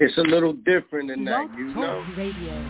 It's a little different than that, you know? Radio.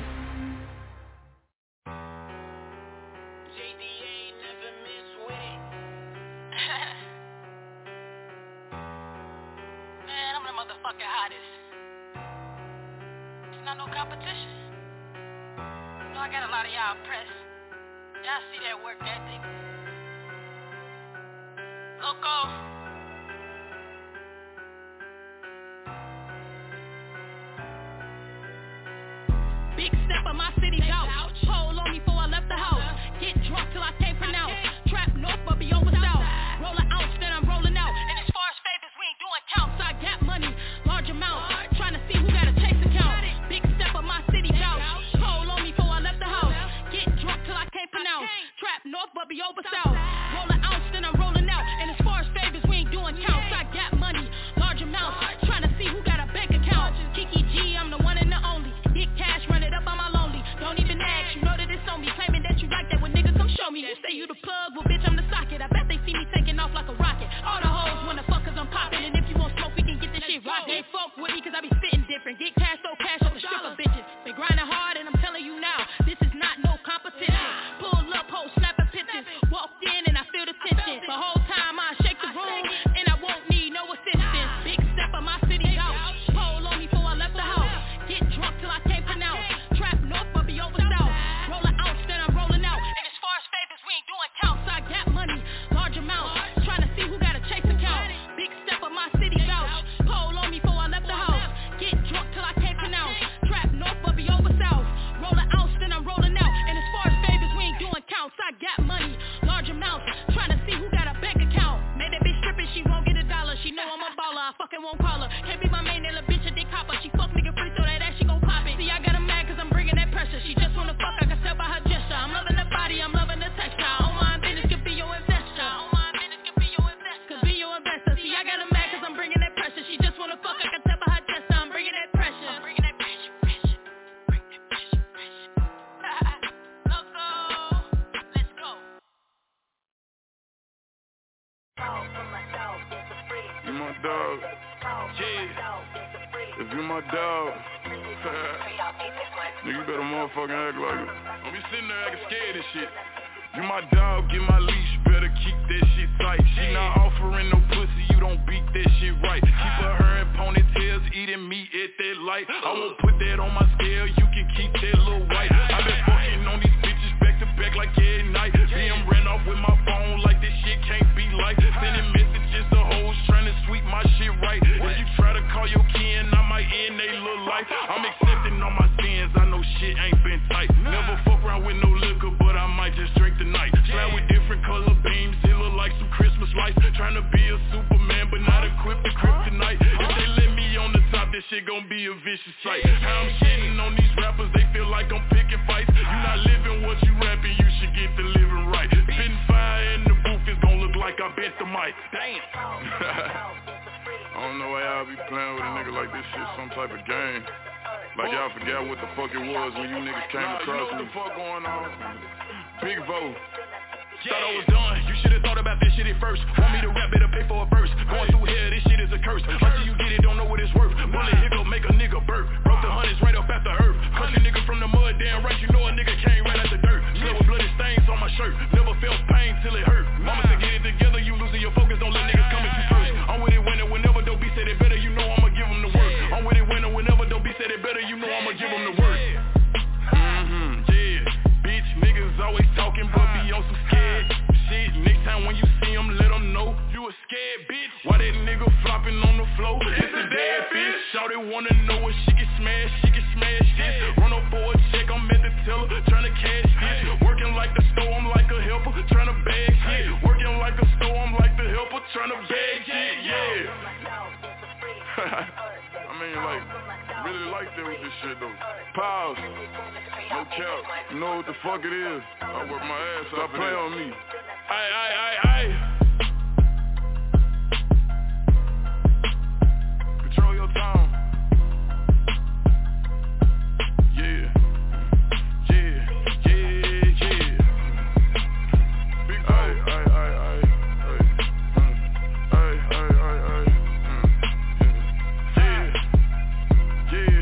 Yeah.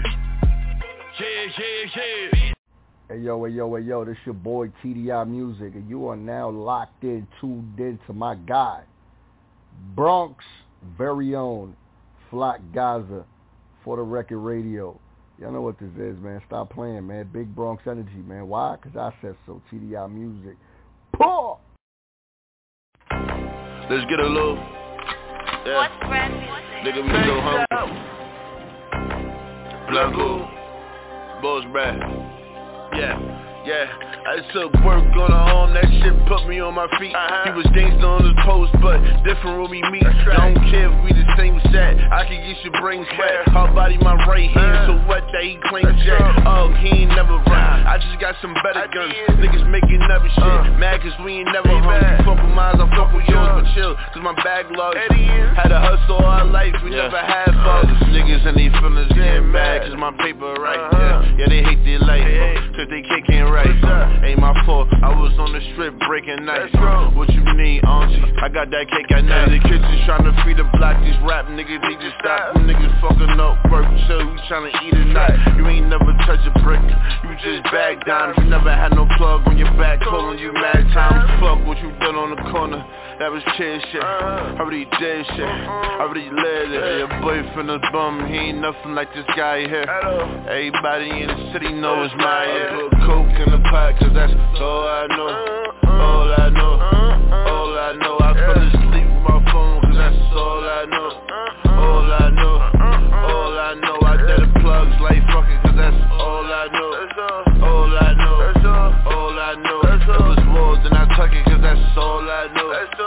Hey yo, this your boy TDI Music, and you are now locked in, tuned in to my guy, Bronx very own, Flock Gaza, for the record radio. Y'all know what this is, man. Stop playing, man. Big Bronx energy, man. Why? Because I said so. TDI Music. Paul! Let's get a little. Yeah. What's brand music? Nigga, me so hungry. Blanco. Boss Brad. Yeah, I took work on the home, that shit put me on my feet. He was gangsta on the post, but different when we meet. I don't care if we the same set, I can get your brain sweat. Her body my right hand, so wet that he claims that. Oh, he ain't never run, I just got some better guns. Niggas making never shit, mad cause we ain't never hung. You fuck with mine, I fuck with yours, but chill, cause my backlog had to hustle all our life, we never had fun. Niggas and they feelings getting mad cause my paper right. Yeah, they hate their life, cause they can't right. Ain't my fault, I was on the strip breaking nights. What you need, auntie? I got that cake at night. The kitchen tryna feed the block. These rap niggas, they just stop. Them niggas fucking up work, so we tryna eat a night. You ain't never touch a brick, you just bag down. You never had no plug on your back, calling you mad time. Fuck what you done on the corner, that was chill shit. I already did shit, I already lived it. Your boyfriend is bum, he ain't nothing like this guy here. Everybody in the city knows my put coke in the pot, cause that's all I know. All I know, all I know. I fell asleep with my phone, cause that's all I know. All I know, all I know. I did the plugs like fucking, cause that's all I know. All I know, all I know. If it was more than I tuck it, cause that's all I know.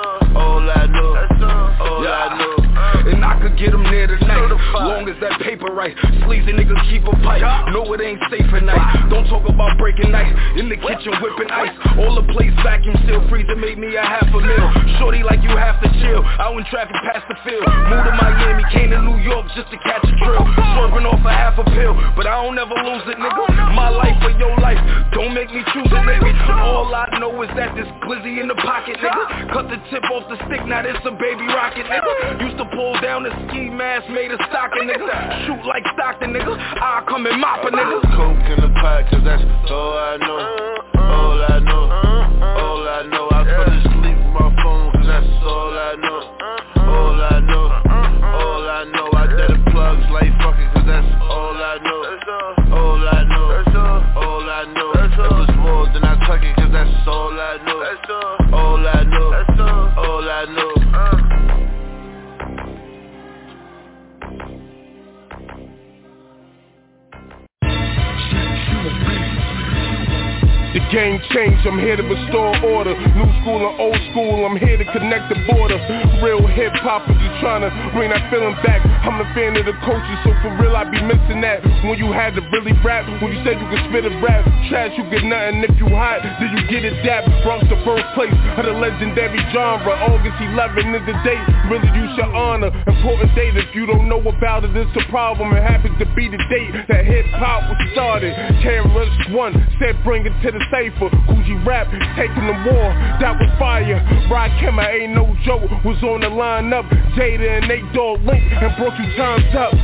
All I know, all I know. And I could get them there tonight, long as that paper right. Sleazy nigga keep a pipe, know it ain't safe at night. Don't talk about breaking night, in the kitchen whipping ice. All the plates vacuum still freezer made me a half a meal. Shorty like you have to chill, out in traffic past the field. Moved to Miami, came to New York just to catch a drill. Swerving off a half a pill, but I don't ever lose it, nigga. My life or your life, don't make me choose it, nigga. All I know is that this glizzy in the pocket, nigga. Cut the tip off the stick, now this a baby rocket, nigga. Used to pull down the ski mask, made a stocking, nigga. Shoot like Stockton, nigga. I come and mop a nigga. Coke in the pot, cause that's all I know. All I know, all I know. I fell asleep with my phone, cause that's all I know. All I know, all I know. I did the plugs like fucking, cause that's all I know. All I know, all I know. If it was more than I tuck it, cause that's all I know. All I know, all I know. The game changed, I'm here to restore order. New school and old school, I'm here to connect the border. Real hip-hoppers just trying to bring that feeling back. I'm a fan of the culture, so for real I be missing that. When you had to really rap, when you said you could spit a rap. Trash, you get nothing, if you hot, then you get it dap. Bronx the first place of the legendary genre. August 11 is the date, really you should honor. Important date, if you don't know about it, it's a problem. It happens to be the date that hip-hop was started. KRS-One said bring it to the cipher. Coogee Rap taking the war, that was fire. Rakim, ain't no joke, was on the lineup. Jada and Nate Dogg Link and brought you times up.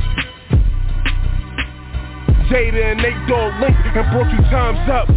Jada and Nate Dogg Link and brought you times up.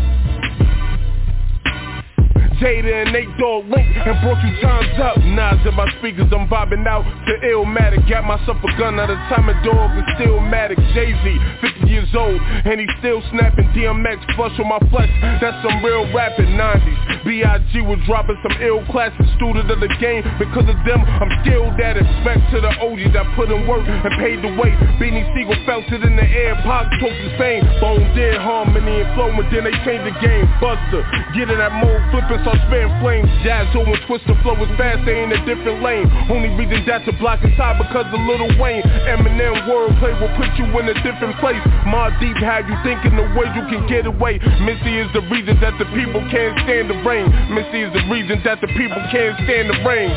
Jada and Nate Dogg Link and brought you times up. Nas in my speakers, I'm vibing out to Illmatic. Got myself a gun at a time, a dog is still Matic. Jay-Z, 50 years old, and he still snapping. DMX flush on my flesh, that's some real rapping. 90s, B.I.G. was dropping some ill classic student of the game. Because of them, I'm skilled at it. Respect to the OGs that put in work and paid the way. Beanie Siegel felt it in the air, Pac took his fame. Bone did harmony and flow, and then they changed the game. Buster, get in that mode, flipping so spitting flames. Jazz and twist the flow is fast, they in a different lane. Only reason that's a block inside because of Lil Wayne. Eminem wordplay will put you in a different place. Mobb Deep have you thinking the ways you can get away. Missy is the reason that the people can't stand the rain. Missy is the reason that the people can't stand the rain.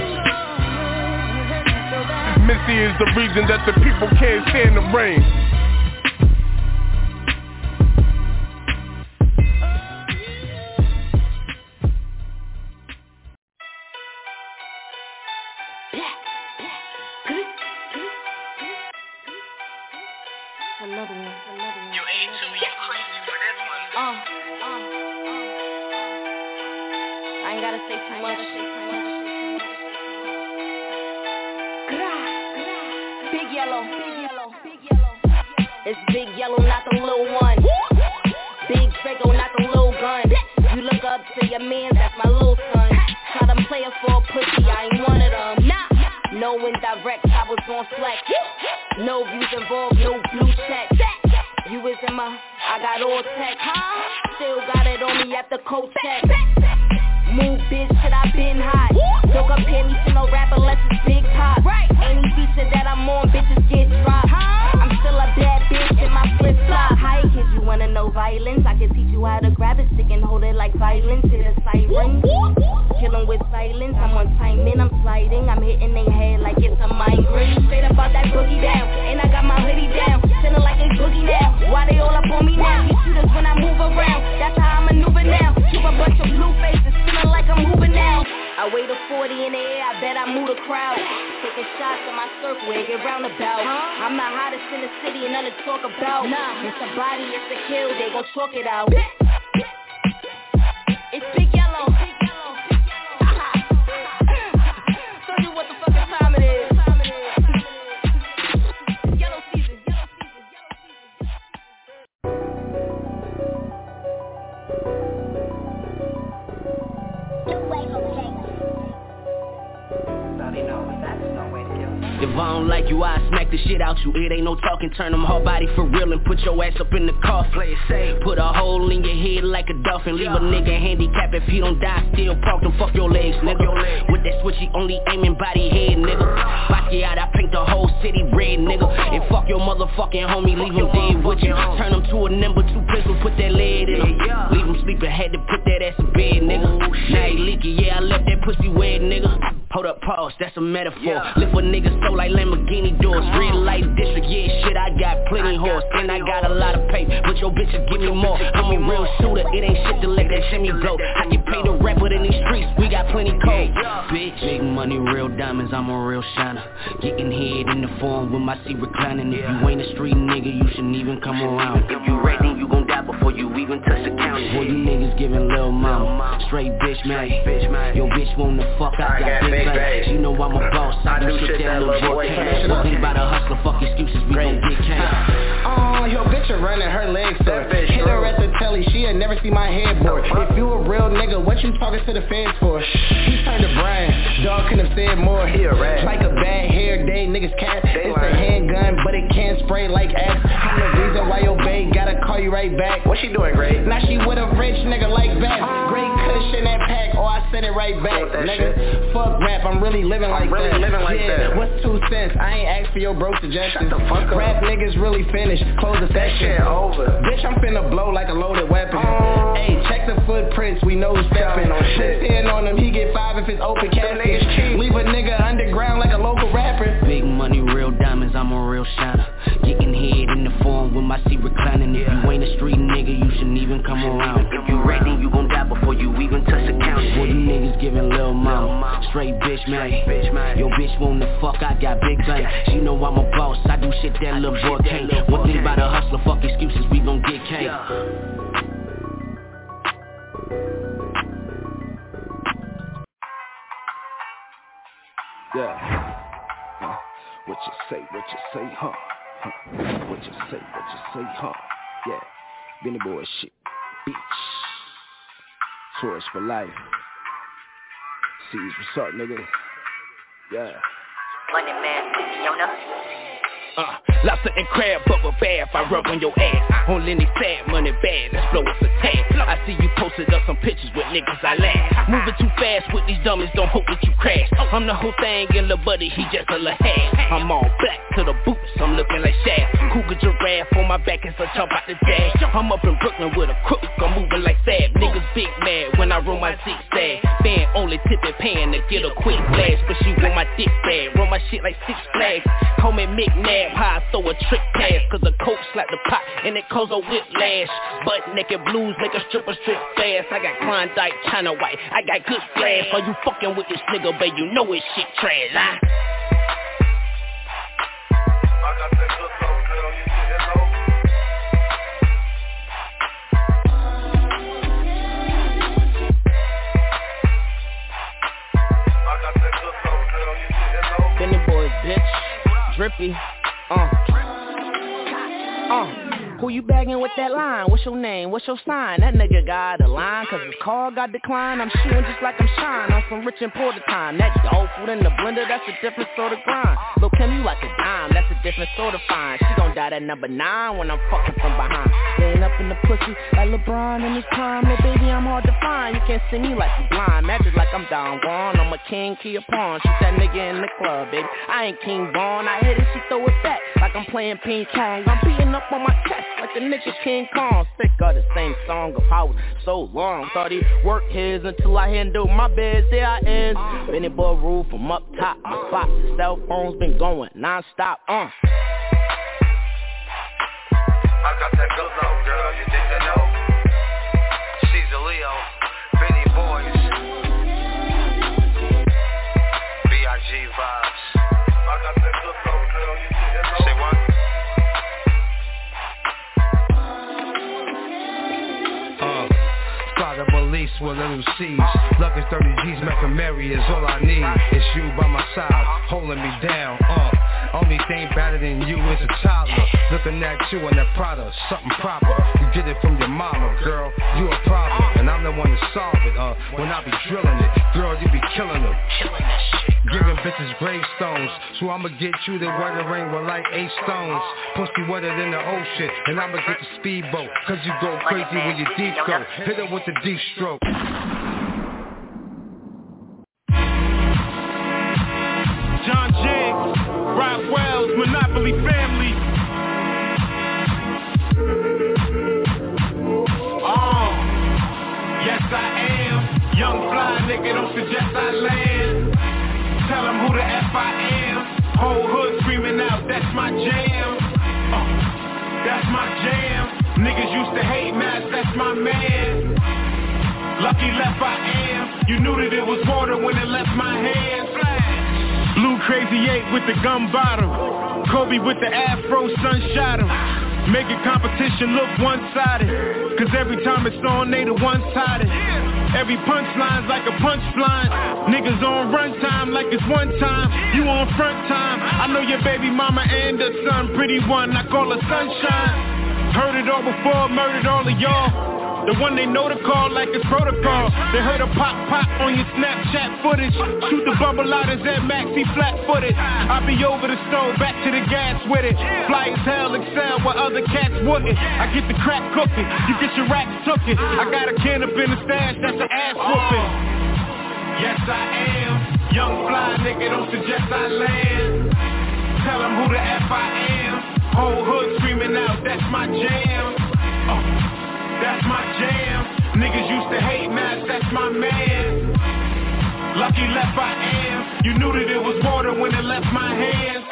Missy is the reason that the people can't stand the rain. Another one. You A2, you crazy for this one. I ain't gotta say too much. Big yellow. It's big yellow, not the little one. Big Draco, not the little gun. You look up to your man, that's my little son. Try to play it for a pussy, I ain't one of them. No indirect, I was on Slack. No views involved, no blue check. You was in my, I got all tech. Still got it on me at the coat check. Move bitch, shit, I been hot. Don't compare me to no rapper unless it's Big Pop. Any feature that I'm on, bitches get dropped. I'm still a bad bitch in my flip-flop. Hi kids, you wanna know violence? I can teach you how to grab a stick and hold it like violence. Hit a siren, killing with silence. I'm on timing, I'm sliding. I'm hitting they head like it's a migraine. Straight about that boogie down, and I got my hoodie down. Feeling like they boogie now. Why they all up on me now? These shooters when I move around, that's how I maneuver now. Keep a bunch of blue faces, feeling like I'm moving now. I weigh the 40 in the air, I bet I move the crowd. Taking shots in my circle, it get roundabout. I'm the hottest in the city and none to talk about. It's a body, it's a kill, they gon' chalk it out. It's Big Yellow. Tell you what the fucking time it is. Yellow season. If I don't like you, I smack the shit out you. It ain't no talking, turn them whole body for real and put your ass up in the car. Play it safe, put a hole in your head like a dolphin. Leave a nigga handicapped if he don't die. Still park them, fuck your legs, nigga. With that switchy, only aiming body head, nigga. Basquiat, I paint the whole city red, nigga. And fuck your motherfucking homie, leave him dead with you. Turn him to a number 2 pistol, put that lead in him. Leave him sleeping, had to put that ass in bed, nigga. Now he leaky, yeah, I left that pussy wet, nigga. Hold up, pause, that's a metaphor. Lift a nigga so like Lamborghini doors. Red light district, yeah, shit, I got plenty horse. And I got a lot of pay, but your bitches give me more. I'm a real shooter, it ain't shit to let that shimmy blow. I get paid a rapper in these streets, we got plenty cold. Bitch, big money, real diamonds, I'm a real shiner. Getting head in the form with my seat reclining. If you ain't a street nigga, you shouldn't even come around. If you ready, you gon' die before you even touch the county. Boy, you niggas giving lil' mama straight bitch, man. Your bitch wanna fuck, I got big bangs. She know I'm a boss, I do shit that little boy can't. One thing about a hustler, fuck excuses, we gon' get cash. Your bitch a running her legs sore. Hit her at the telly, she'll never see my headboard. If you a real nigga, what you talking to the feds for? He turned to Brian, dog couldn't have said more. Like a bad hair day, niggas cat. It's a handgun, but it can't spray like ass. I'm the reason why your bae gotta call you right back. What she doing, great? Now she with a rich nigga like that. Great cushion that pack, or I send it right back, nigga. Fuck rap, I'm really living like that. What's 2 cents? I ain't asked for your bro suggestions. Shut the fuck up. Rap niggas really finished, close the session. That shit over. Bitch, I'm finna blow like a loaded weapon. Hey, check the footprints, we know who's stepping. Put 10 on him, he get 5 if it's open casket. Leave a nigga underground like a local rapper. Big money, real diamonds, I'm a real shiner. Getting head in the form with my seat reclining. If you ain't a street nigga, you shouldn't even come around. If you ready, you gon' die before you even touch the county. Boy, you niggas giving lil' mama straight bitch, man. Your bitch wanna fuck, I got big bangs. She know I'm a boss, I do shit that little boy can't. One thing about a hustler, fuck excuses, we gon' get cake. Yeah. What you say, huh? What you say, huh? Yeah. Benny boy shit, bitch. Tourist for life. Sees what's up, nigga. Yeah. Money man, Fiona. Lobster and crab, bubble bath, I rub on your ass. On Lenny sad, money bad, let's blow us a tab. I see you posted up some pictures with niggas I laugh. Moving too fast with these dummies, don't hope that you crash. I'm the whole thing in the buddy, he just a little half. I'm all black to the boots, I'm looking like Shaft. Cougar giraffe on my back as I jump out the dash. I'm up in Brooklyn with a crook, I'm moving like Fab. Niggas big mad when I roll my zigzag. Fan only tipping pan to get a quick blast. But she want my dick bad, roll my shit like 6 flags. Call me McNabb, how I throw a trick pass. Cause the coke slap the pot and it cause a whiplash. Butt naked blues make a stripper strip fast. I got Klondike, China White, I got good flash. Are you fucking with this nigga, babe, you know it's shit trash, huh? I got that good love, girl, you see it low. Who you bagging with that line? What's your name? What's your sign? That nigga got a line, cause his call got declined. I'm shooting just like I'm Shine on some rich and poor time. That dog food in the blender, that's a different sort of grind. Lil' Kim, you like a dime, that's a different sort of fine. She gon' die at number 9 when I'm fucking from behind. Laying up in the pussy like LeBron in his prime. Little baby, I'm hard to find. You can't see me like you blind. Magic like I'm Don Juan. I'm a king, key of pawn. Shoot that nigga in the club, baby. I ain't King Vaughn. I hit it, she throw it back like I'm playing ping pong. I'm beating up on my chest like the nigga King Kong. Sick of the same song of how so long. Thought he worked his until I handled my biz. There I is. Benny Bull roof from up top. My spot, the cell phone's been going non-stop. I got that good love, girl, you didn't know. She's a Leo, Benny Boys, B.I.G. vibes. I got that good love, girl, you didn't know. Say what? Spot a release with little C's. Lucky 30 G's, Mary is all I need. It's you by my side, holding me down. Only thing better than you is a toddler. Looking at you in that Prada, something proper. You get it from your mama, girl, you a problem. And I'm the one to solve it, when I be drilling it. Girl, you be killing them. Giving bitches gravestones. So I'ma get you the wedding ring with like 8 stones. Pussy wetter than the ocean. And I'ma get the speedboat. Cause you go crazy when you deep go. Hit it with the deep stroke. John Jiggs, Rock Wells, Monopoly Family. Yes I am. Young fly nigga, don't suggest I land. Tell them who the F I am. Whole hood screaming out, that's my jam. That's my jam. Niggas used to hate Mass, that's my man. Lucky left I am. You knew that it was water when it left my hands. Blue Crazy 8 with the gum bottom. Kobe with the afro, sun shot him. Making competition look one-sided. Cause every time it's on, they the one-sided. Every punchline's like a punch blind. Niggas on run time like it's one time. You on front time. I know your baby mama and her son. Pretty one, I call her Sunshine. Heard it all before, murdered all of y'all. The one they know to call like it's protocol. They heard a pop on your Snapchat footage. Shoot the bubble out as Ed Maxi flat-footed. I be over the stove, back to the gas with it. Fly as hell, excel where other cats wouldn't. I get the crack cooking, you get your racks tookin'. I got a can up in the stash, that's an ass whooping. Yes I am. Young fly nigga, don't suggest I land. Tell them who the F I am. Whole hood screaming out, that's my jam. That's my jam. Niggas used to hate Mass, that's my man. Lucky left I am. You knew that it was water when it left my hands.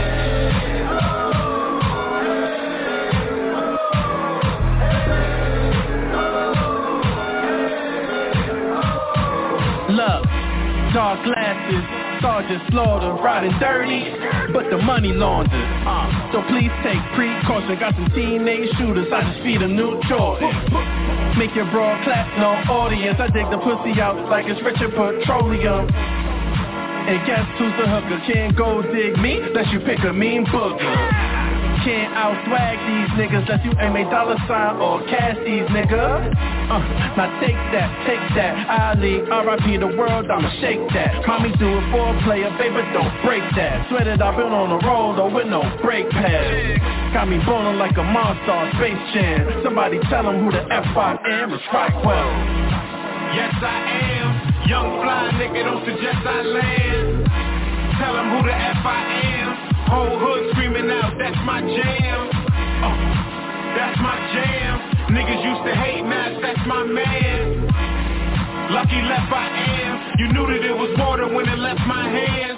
Look, dark glasses, Sergeant Slaughter, riding dirty, but the money laundered. So please take precaution. Got some teenage shooters, I just feed them new Jordan. Make your broad clap, no audience. I dig the pussy out like it's Richard Petroleum. And guess who's the hooker? Can't go dig me unless you pick a mean booger. Can't out-swag these niggas unless you aim a dollar sign or cash these niggas. Now take that, Ali, R.I.P. the world, I'ma shake that. Mommy do it for a player, baby, don't break that. Sweated, I've been on the road, though, with no brake pads. Got me boning like a monster, Space Jam. Somebody tell them who the F I am, it's Rockwell. Yes I am. Young fly nigga, don't suggest I land. Tell them who the F I am. Whole hood screaming out, that's my jam. That's my jam. Niggas used to hate Mass, that's my man. Lucky left I am. You knew that it was water when it left my hands.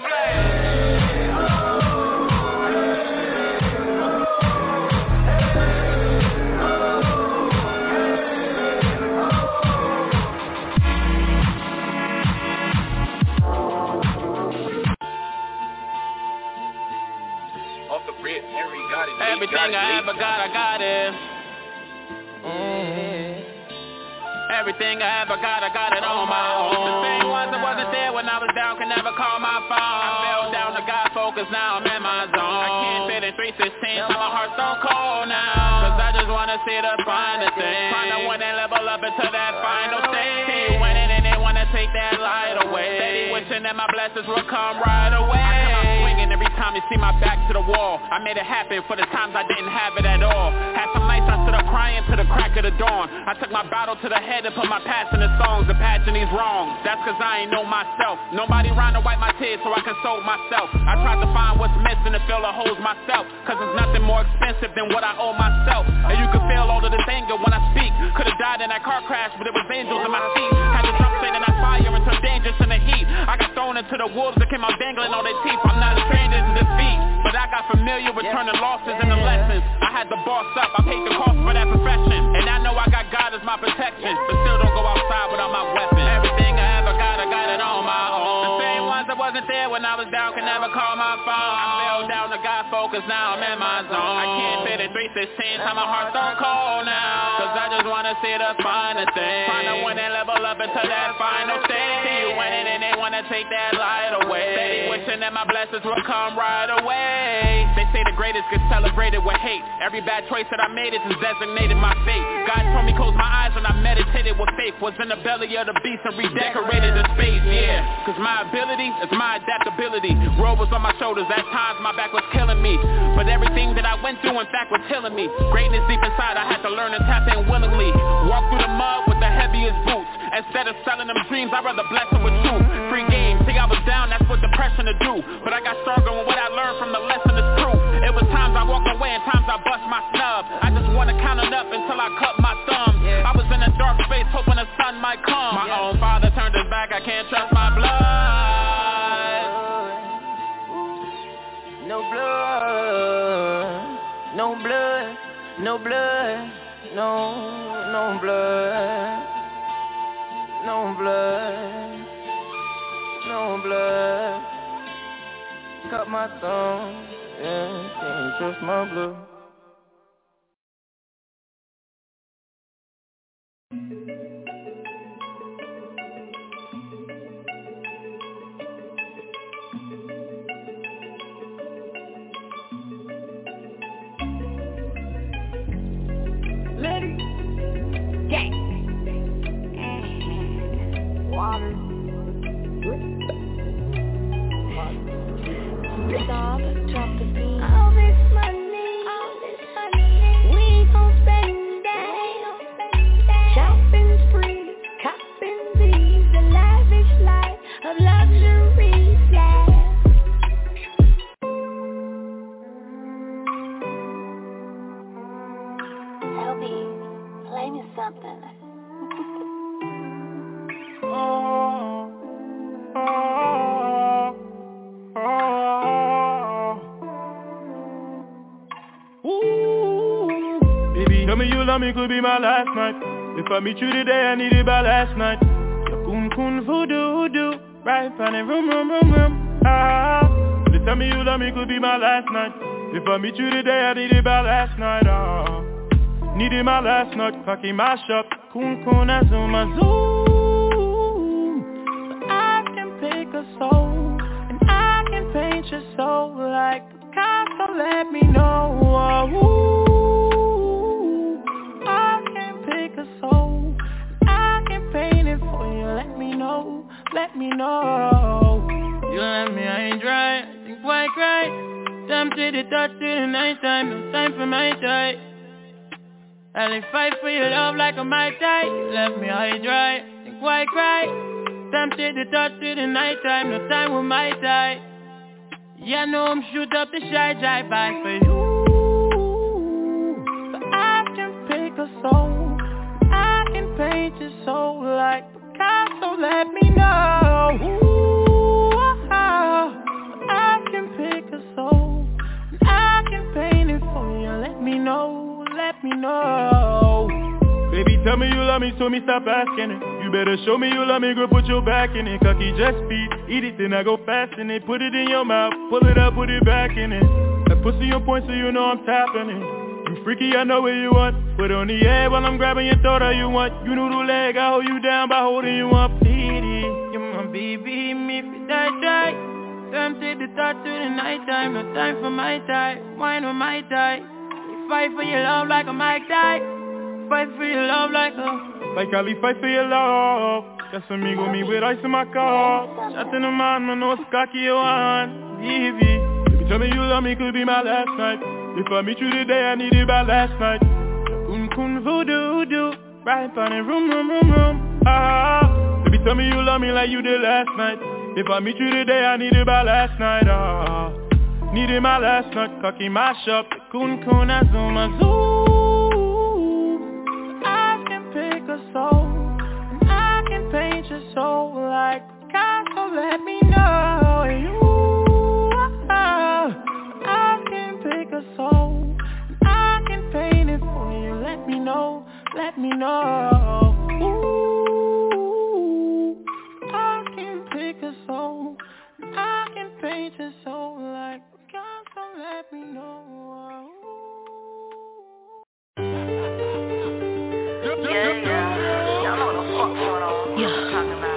Everything I ever got, I got it. Everything I ever got, I got it on my own. The same ones that wasn't there when I was down can never call my phone. I fell down to God focus, now I'm in my zone. I can't fit in 316, so my heart's so cold now. Cause I just wanna see the finer thing. Trying to win and level up into that final stage. See you winning and they wanna take that light away. Steady wishing that my blessings will come right away. I come out swinging every time you see my back to the wall. I made it happen for the times I didn't have it at all. Had some nights I stood up crying to the crack of the dawn. I took my battle to the head and put my past in the songs and patching these wrongs. That's cause I ain't know myself. Nobody around to wipe my tears so I console myself. I tried to find what's missing and fill the holes myself. Cause there's nothing more expensive than what I owe myself. And you can feel all of this anger when I speak. Could've died in that car crash but it was angels in my seat. Had the drum saying that fire and turned dangerous in the heat. I got thrown into the wolves that came out dangling all their teeth. I'm not a stranger to defeat, but I got familiar with turning losses into lessons. I had to boss up, I paid the cost for that profession. And I know I got God as my protection, but still don't go outside without my weapon. Everything I ever got, I got it on my own. The same ones that wasn't there when I was down can never call my phone. I fell down to God focus, now I'm in my zone. I can't fit it 316, time my heart stone cold now. Cause I just wanna see the finer thing. Trying to win and level up into that final stage. See you winning and they wanna take that light away. Steady wishing that my blessings will come right away. They say the greatest gets celebrated with hate. Every bad choice that I made is designated my fate. God told me close my eyes when I meditated with faith. Was in the belly of the beast and redecorated the space, yeah. Cause my ability is my adaptability. World was on my shoulders, at times my back was killing me. But everything that I went through in fact was healing me. Greatness deep inside, I had to learn and tap in willingly. Walk through the mud with the heaviest boots. Instead of selling them dreams, I'd rather bless them with truth. Free game, see I was down, that's what depression to do. But I got stronger when what I learned from the lesson is true. It was times I walked away and times I bust my snub. I just wanna count it up until I cut my thumb. I was in a dark space hoping the sun might come. My own father turned his back, I can't trust my blood. No blood, no blood, no blood, no blood, no blood, no blood. Cut my thumb, yeah, can't trust my blood. Let it gang. Water. Dog, drop the beat. All this money, we gon' spend that. Shopping spree, copping these, the lavish life of luxury, yeah. LB, play me something. Baby, tell me you love me, could be my last night. If I meet you today, I need it by last night. Your kun voodoo, right on the room. Ah, they tell me you love me, could be my last night. If I meet you today, I need it by last night. Ah, needed my last night, packing my shop. Kun azuma zoom. So I can pick a soul, and I can paint your soul like Picasso. Let me know. I can pick a soul, I can paint it for you. Let me know. You left me, I ain't dry. I think why cry? Tempted to touch till the night time. No time for my type. I'll fight for your love like a Mai Tai. You left me high dry, think why cry? Tempted to touch till the night time. No time with my tie. Yeah, no, I'm shoot up the shy drive by for you. So I can pick a soul, I can paint your soul like Picasso. Let me know. I can pick a soul, I can paint it for you. Let me know. Baby, tell me you love me, so me stop asking it. You better show me you love me, girl, put your back in it. Cocky just feed, eat it, then I go fast in it. Put it in your mouth, pull it up, put it back in it. That pussy on point, so you know I'm tapping it. You freaky, I know what you want. Put on the air while I'm grabbing your throat, all you want. You know the leg, I hold you down by holding you up. You're my baby, me if you die. Tempted to touch to the night time, no time for my time. Wine with my tie. fight for your love like a Mike Tyson. Fight for your love like Ali, fight for your love. Just amigo me with ice in my cup. Shot in the man, man, no cocky you want. Easy. If you tell me you love me, could be my last night. If I meet you today, I need it by last night. Kun voodoo, right on the room. Ah, baby, tell me you love me like you did last night. If I meet you today, I need it by last night. Ah, need it my last night. Cocky mash up, kun azuma zoom. I can pick a soul, and I can paint your soul like Picasso. Let me know you. I can pick a soul, and I can paint it for you. Let me know. Ooh, I can pick a soul, and I can paint your soul like Picasso. Let me know. Y'all know what the fuck going on. Yeah. Talking about.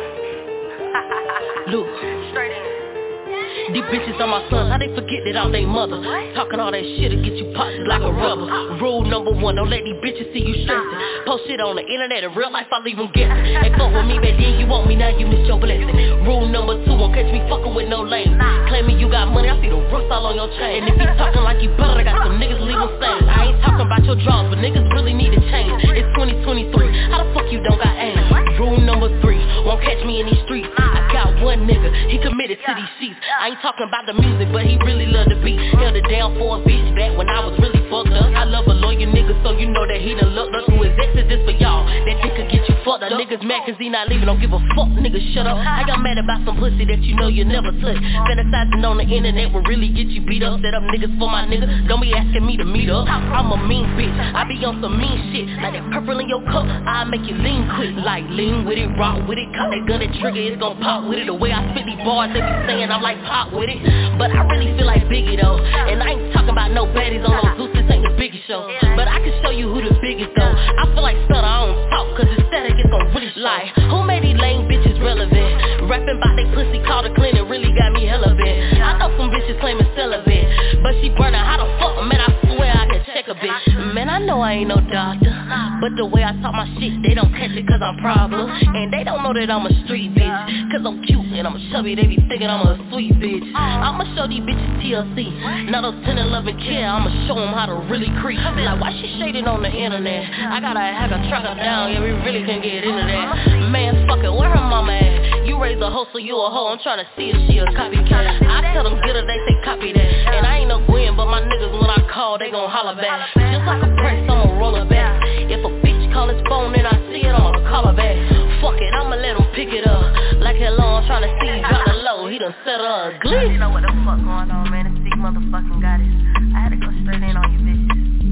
Look. Straight in. These bitches are my sons, how they forget that I'm they mother? Talking all that shit'll get you popped like a rubber. Rule number one, don't let these bitches see you stressing. Post shit on the internet, in real life I leave them guessing. Ain't fuck with me back then, you want me now, you miss your blessing. Rule number two, won't catch me fucking with no lame. Claiming you got money, I see the rust all on your chain. And if you talking like you better, I got some niggas leaving stains. I ain't talking about your draws, but niggas really need to change. It's 2023, how the fuck you don't got aim? Rule number three, won't catch me in these streets. I got one nigga, he committed to these sheets. I ain't talking about the music, but he really loved the beat. Held it down for a bitch back when I was really fucked up. I love a lawyer nigga, so you know that he done looked up to his exes. This for y'all, that dick could get you fucked up. Niggas mad cause he not leaving, don't give a fuck, nigga, shut up. I got mad about some pussy that you know you never touch. Fantasizing on the internet will really get you beat up. Set up niggas for my nigga, don't be asking me to meet up. I'm a mean bitch, I be on some mean shit. Like that purple in your cup, I make you lean quick. Like lean with it, rock with it, cock that gun and trigger, it's gon' pop with it. The way I spit these bars, they be saying I'm like pop with it. But I really feel like Biggie though. And I ain't talking about no baddies on no Zeus, this ain't the biggest show. But I can show you who the biggest though. I feel like Stunner, I don't talk cause it's static, it's gon' really show. Like, who made these lame bitches relevant? Rapping about they pussy, call the clean, it really got me hella bent. I know some bitches claiming celibate, but she burning, how the fuck, man, I swear I can check a bitch. Man, I know I ain't no doctor, but the way I talk my shit, they don't catch it cause I'm problem. And they don't know that I'm a street bitch, cause I'm cute and I'm chubby, they be thinking I'm a sweet bitch. I'ma show these bitches TLC, not those 10 and 11 care, I'ma show them how to really creep. Like, why she shading on the internet? I gotta hack a track her down, yeah, we really can get into that. Man, fuck it, where her mama at? You raise a hoe, so you a hoe, I'm tryna see if she a copycat. I tell them get her, they say copy that. And I ain't no Gwen, but my niggas when I call, they gon' holler back. Just like a press, I'ma roll her back. If a bitch call his phone and I see it, I'ma call her back. Fuck it, I'ma let him pick it up. Like hello, I'm tryna see you drop the low, he done set her a glitch. You know what the fuck going on, man, this big motherfucking goddess. I had to go straight in on you bitches.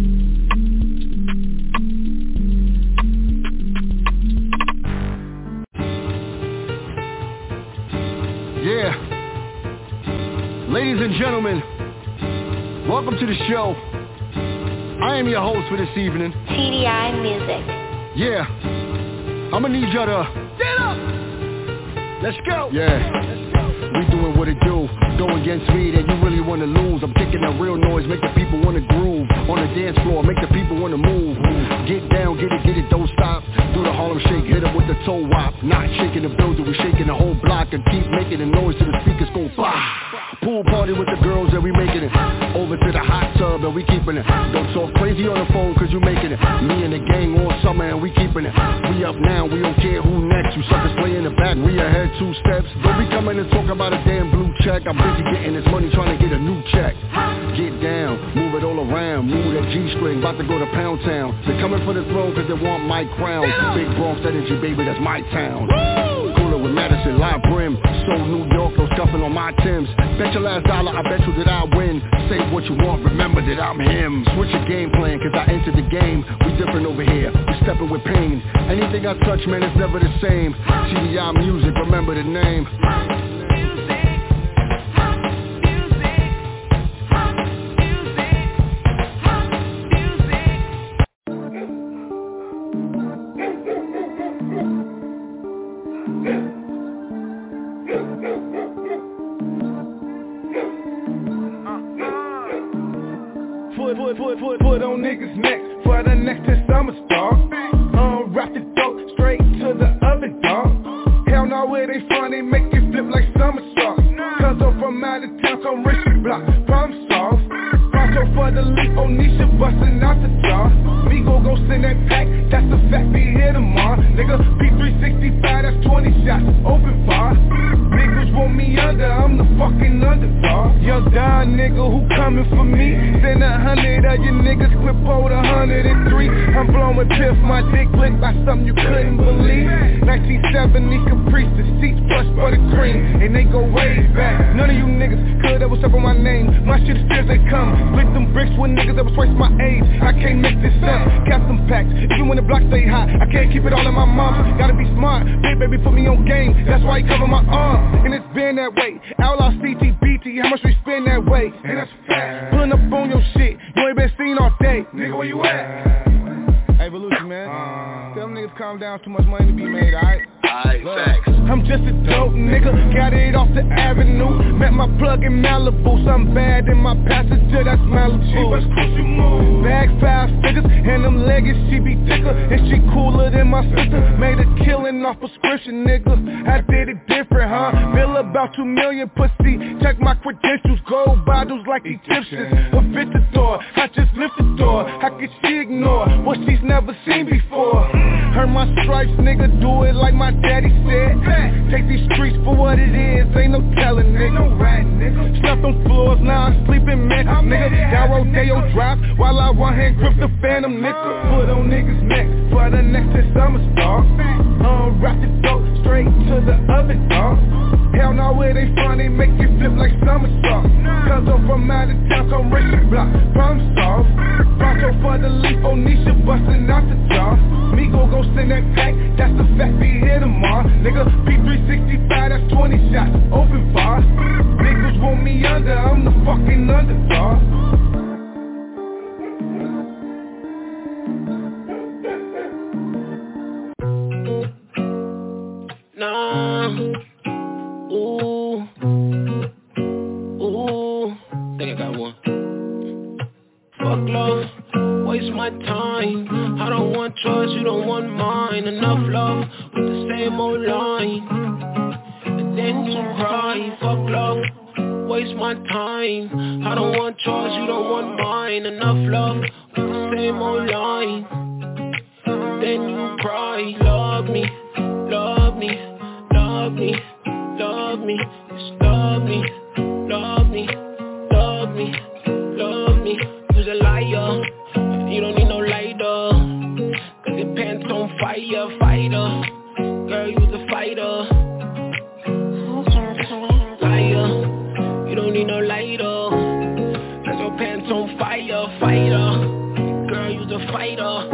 Yeah. Ladies and gentlemen, welcome to the show. I am your host for this evening, TDI Music. Yeah. I'ma need y'all to get up. Let's go. Yeah. We doing what it do. Go against me, then you really wanna lose. I'm kicking that real noise, make the people wanna groove. On the dance floor, make the people wanna move. Get down, get it, don't stop. Do the Harlem Shake, hit up with the toe wop. Not shaking the building, we shaking the whole block. And keep making the noise till the speakers go bah. Pool party with the girls and we making it. Over to the hot tub and we keeping it. Don't talk crazy on the phone cause you making it. Me and the gang all summer and we keeping it. We up now, we don't care who next. You suckers play in the back, we ahead 2 steps. Don't be coming and talk about a damn blue check. I'm busy getting this money trying to get a new check. Get down, move it all around. Move that G-string, about to go to Pound Town. They're coming for the throne cause they want my crown. Big Bronx energy, baby, that's my town. Cooler with Madison, Lime Brim. So New York, no scuffing on my Timbs. Bet your last dollar, I bet you that I win. Say what you want, remember that I'm him. Switch your game plan, cause I entered the game. We different over here, we stepping with pain. Anything I touch, man, it's never the same. TDI Music, remember the name. on niggas' neck for the next 10 summers, dog. Unwrap the dope straight to the oven, dog. Hell no, where they from, they make it flip like somersaults. Cause I'm from out of town, come rich and block, problem solved. Pronto for the leap, Onisha bustin' out the jaw. Me go send that pack, that's a fact, be here tomorrow. Nigga, P365, that's 20 shots, open bar. Niggas want me under, I'm the fucking underdog. Young Don nigga who coming for me. Send 100 of you niggas, clip hold 103. I'm blowing piff, my dick licked by something you couldn't believe. 1970 Caprice, the seats plush for the cream, and they go way back. None of you niggas could ever step on my name. My shit is fierce, they come. Split them bricks with niggas that was twice my age. I can't make this up, cap them packs. Even when the block stay hot, I can't keep it all in my mouth. Gotta be smart, big baby put me on game. That's why he cover my arm, and it's been that way. Outlaw CTBT, how much we spend that way? And that's fast. Pulling up on your shit, you ain't been seen all day. Nigga, where you at? Hey, Volusia, man. Tell them niggas calm down, too much money to be made, alright? Facts. I'm just a dope nigga, got it off the avenue. Met my plug in Malibu, something bad in my passenger, that's Malibu. Bags 5 figures, and them leggings, she be thicker. And she cooler than my sister, made a killing off prescription, nigga. I did it different, huh? Bill about 2 million, pussy. Check my credentials, gold bottles like Egyptians. A Vitador, I just lift the door. How could she ignore what she's never seen before? Heard my stripes, nigga, do it like my daddy said. Take these streets for what it is, ain't no telling, nigga. Slept on floors, now I'm sleeping, man. Nigga, down Rodeo Drive, while I one hand grip the Phantom, nigga. Put on niggas' neck for the next 10 summers, dog. Unwrap the dope straight to the oven, dog. Hell no, where they from, they make it flip like somersaults. Cause I'm from out of town, come rich and block, problem solved. Pronto for the leap, Onisha bustin' out the jaw. Me go send that pack, that's a fact, be here tomorrow. Nigga, P365, that's 20 shots, open bar. Niggas want me under, I'm the fucking underdog. Nah, ooh, think I got one. Fuck love, waste my time. I don't want yours, you don't want mine. Enough love with the same old line, and then you cry. Fuck love, waste my time. I don't want yours, you don't want mine. Enough love with the same old line, and then you cry. Love me, love me, love me, love me, just love me, love me, love me, love me. You's a liar, you don't need no lighter, cause your pants on fire, fighter. Girl, you's a fighter. Liar, you don't need no lighter, cause your pants on fire, fighter. Girl, you's a fighter.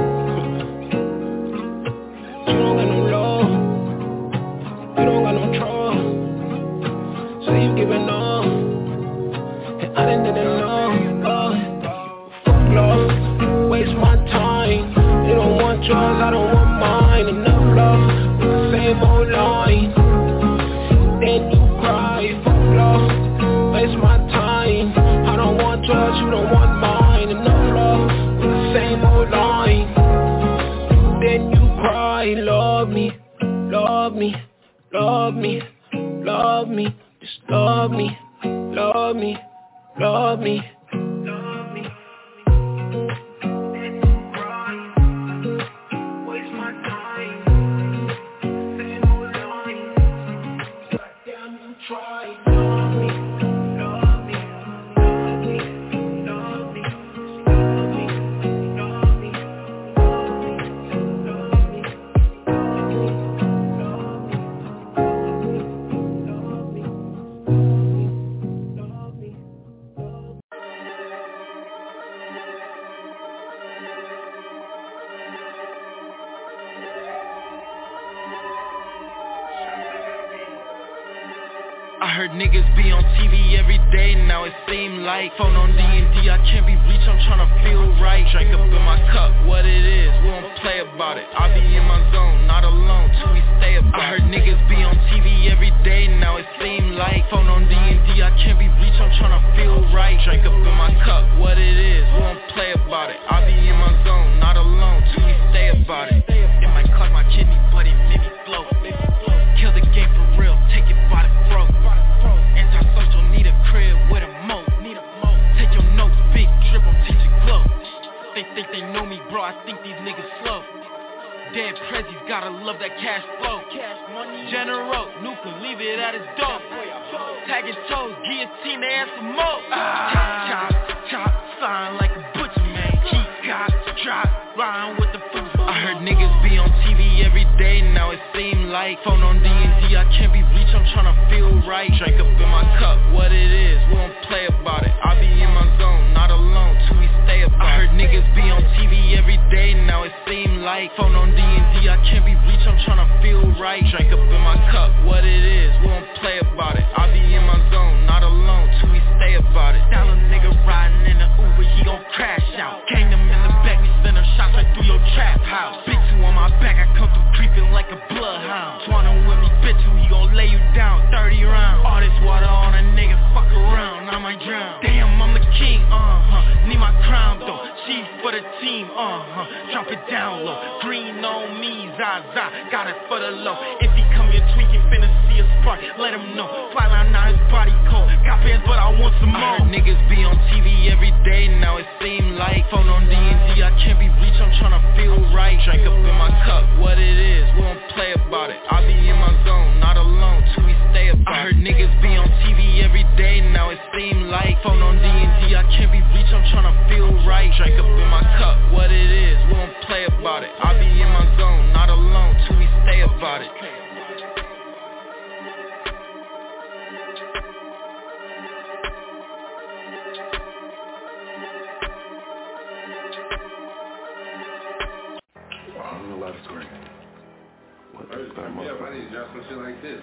You don't got no love, you don't got no trust, so you giving up, and I didn't know. Fuck love, waste my time. You don't want yours, I don't want mine. Enough love with the same old line, then you cry. Fuck love, waste my time. I don't want yours, you don't want mine. Enough love with the same old line, then you cry. Love me, love me, love me, love me, just love me, love me, love me, love me. Then you cry, waste my time. Same old line, goddamn you try. Love me, love me, love me, love me, just love me, love me, love me, love me. I heard niggas be on TV every day, now it seem like phone on D&D, I can't be reached, I'm tryna feel right. Drink up in my cup, what it is, we don't play about it. I be in my zone, not alone, till we stay about it. I heard niggas be on TV every day, now it seem like phone on D&D, I can't be reached, I'm tryna feel right. Drink up in my cup, what it is, we don't play about it. I be ain't know me, bro, I think these niggas slow. Dead Prezzies gotta love that cash flow. General, Nuka, leave it at his door. Tag his toes, guillotine, they ask for more. Chop, chop, sign like a butcher, man. He got drop, lying with the food. I heard niggas be on TV every day, now it seem like phone on D&D, I can't be reached, I'm tryna feel right. Drink up in my cup, what it is, we won't play about it. I be in my zone, not alone, till we stay about it. I heard niggas be on TV every day, now it seem like phone on D&D, I can't be reached, I'm tryna feel right. Drink up in my cup, what it is, we won't play about it. I be in my zone, not alone, till we stay about it. Style a nigga riding in the Uber, he gon' crash out. Gang them in the back, we send them shots right through your trap house. Bitch, you on my back, I come through creeping like a bloodhound. Twana with me, bitch, you, he gon' lay you down 30 rounds. All this water on a nigga, fuck around, I might drown. Damn, I'm the king, need my crown though. Chief for the team, drop it down low. Green on me, Zaza, got it for the low. If he come here tweaking, finna see a spark, let him know. Flyline now his body cold, got bands but I want some more. I heard niggas be on TV every day, now it seem like phone on D&D, I can't be reached, I'm tryna feel right. Drink up in my cup, what it is, we won't play about it. I be in my zone, not alone, till we stay about it. I heard niggas be on TV every day, now it seem like phone on D&D, I can't be reached, I'm tryna feel right. Drink up in my cup, what it is, we won't play about it. I be in my zone, not alone, till we stay about it. I need to drop some shit like this.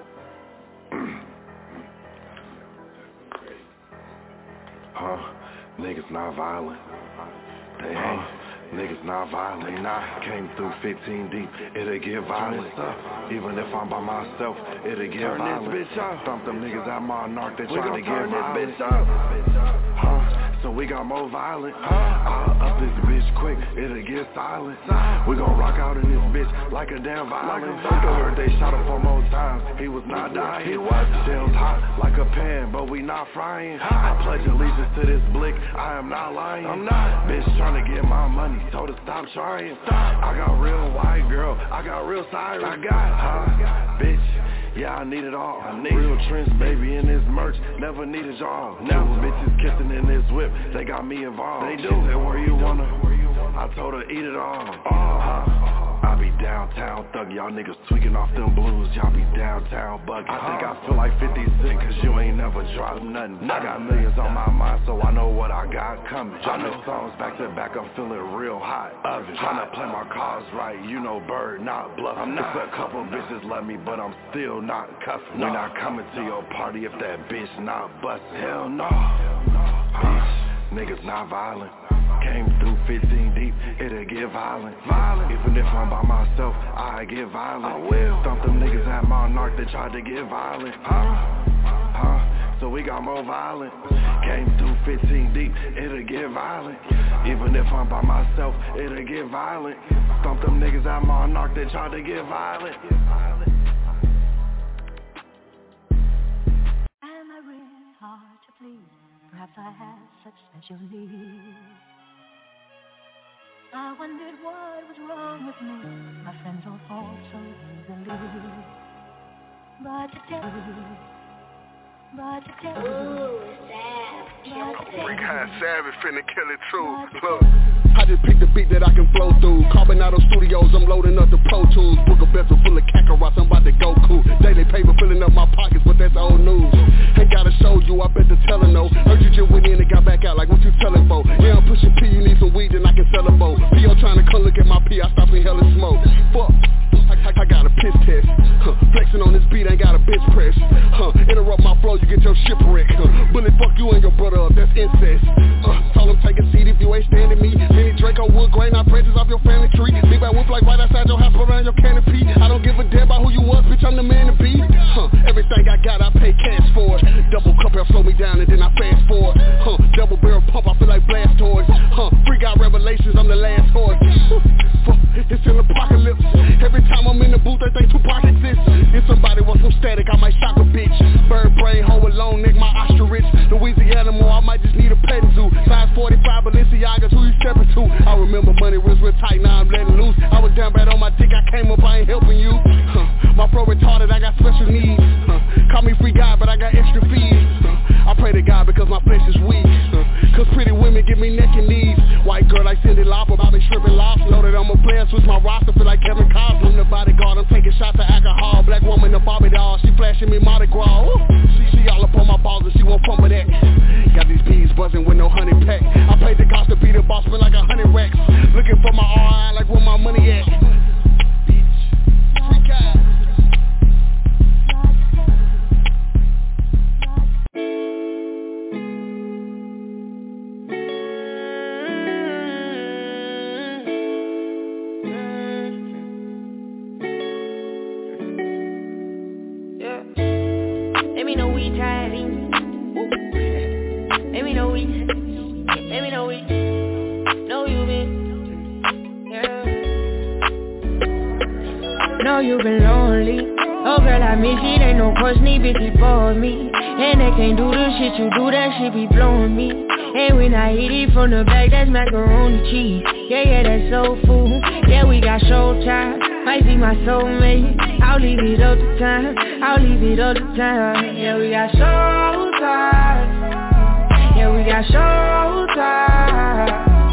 Niggas not violent. They ain't. Niggas not violent. They not. Came through 15 deep. It'll get violent. Even if I'm by myself, it'll get violent. Thump them niggas at Monarch. They try to get violent. So we got more violent. I'll up this bitch quick, it'll get silent. We gon' rock out in this bitch like a damn violent. I heard they shot him 4 more times, he was not dying. He was. Shells hot like a pan, but we not frying. I pledge allegiance to this blick, I am not lying. I'm not. Bitch tryna get my money, told her stop trying. I got real white girl, I got real Cyrus. I got, bitch. Yeah, I need it all. I need real trends, baby, in this merch. Never needed y'all. Now bitches kissing in this whip. They got me involved. They do. She said, where you wanna? I told her, eat it all. I be downtown thug. Y'all niggas tweaking off them blues. Y'all be downtown bugging. I think I feel like 50 Cent, cause you ain't never dropped nothing. I got millions on my mind, so I know what I got coming. Dropping songs back to back, I'm feeling real hot. Tryna play my cards right, you know Bird, not bluffing. It's a couple bitches love me, but I'm still not cuffing. We not coming to your party if that bitch not bustin'. Hell no. Niggas not violent. Came through 15 deep, it'll get violent. Even if I'm by myself, I get violent. I will. Thump them niggas at Monarch, they tried to get violent. So we got more violent. Came through 15 deep, it'll get violent. Even if I'm by myself, it'll get violent. Thump them niggas at Monarch, they tried to get violent. Am I really hard to please? Perhaps I have such special needs. I wondered what was wrong with me. My friends all fall so easily. But to tell you, Rehab Savage finna kill it too. Look. I just picked a beat that I can flow through. Carbonado Studios, I'm loading up the Pro Tools. Book a bezel full of Kakarot, I'm about to go cool. Daily paper filling up my pockets, but that's old news. Ain't gotta show you, I bet the teller know. Heard you just went in and got back out, like what you selling for? Yeah, I'm pushing P, you need some weed, then I can sell them both. P.O. trying to come look at my P, I stop in hell and smoke. Fuck. I got a piss test. Flexing on this beat, ain't got a bitch press. Interrupt my flow, you get your shipwreck. Bullet fuck you and your brother up, that's incest. Told him take a seat if you ain't standing me. Mini Draco wood grain, I branches off your family tree. Big bad whip like right outside your house, around your canopy. I don't give a damn about who you was, bitch, I'm the man to be. Everything I got, I pay cash for it. Double cup, help slow me down and then I fast forward. Double barrel pump, I feel like blast toys. Freak out revelations, I'm the last horse. It's an apocalypse. Every time I'm in the booth, they think Tupac exists. If somebody wants some static, I might shock a bitch. Bird brain, hoe alone, nigga, my ostrich. Louisiana more, I might just need a petting zoo. Size 45 Balenciagas, who you stepping to? I remember remember money was real tight, now I'm letting loose. I was down bad on my dick, I came up, I ain't helping you. My pro retarded, I got special needs. Call me free guy, but I got extra fees. I pray to God because my flesh is weak. Cause pretty women give me neck and knees. White girl like Cindy Lauper, I been stripping lobster. Know that I'm a player, switch my roster, feel like Kevin Costner. I'm the bodyguard, I'm taking shots of alcohol. Black woman, the Barbie doll, she flashing me Mardi Gras. She all up on my balls and she won't pump with that. Got these bees buzzing with no honey pack. I paid the cost to be the boss, feel like 100 racks. Looking for my RI, like where my money at. Free guy. You been lonely. Oh girl, I miss it, ain't no question, these bitches bore me. And they can't do the shit you do, that shit be blowing me. And when I eat it from the back, that's macaroni cheese. Yeah, that's soul food. Yeah, we got showtime. Might be my soulmate. I'll leave it up to time. I'll leave it up to time. Yeah, we got showtime. Yeah, we got showtime.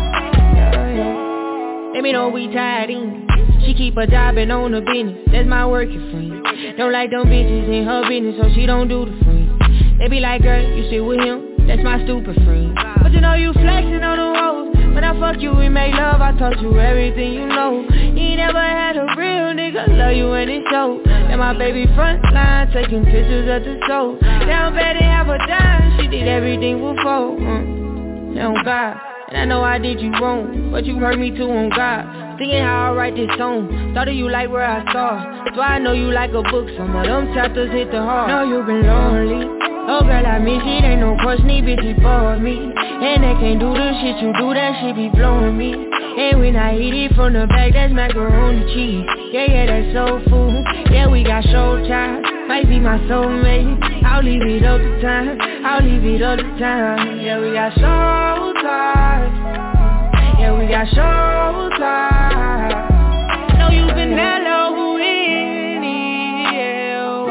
Yeah. Let me know we tied in. She keep her jobbing on the business, that's my working friend. Don't like them bitches in her business, so she don't do the friend. They be like, girl, you sit with him, that's my stupid friend. But you know you flexing on the road. When I fuck you, we make love, I taught you everything you know. You ain't never had a real nigga love you and it's so. And my baby front line, taking pictures of the soul. Down bad and have a dime, she did everything before. On God, and I know I did you wrong, but you hurt me too on God. Thinking how I write this song, thought of you like where I start. That's why I know you like a book, some of them chapters hit the heart. Know you been lonely, oh girl I miss it, ain't no question, these bitches bore me. And they can't do the shit you do, that shit be blowing me. And when I eat it from the back, that's macaroni cheese. Yeah, that's soul food, yeah we got showtime. Might be my soulmate, I'll leave it up to time. I'll leave it up to time. Yeah, we got showtime. Yeah, we got showtime. Know you been hello in it,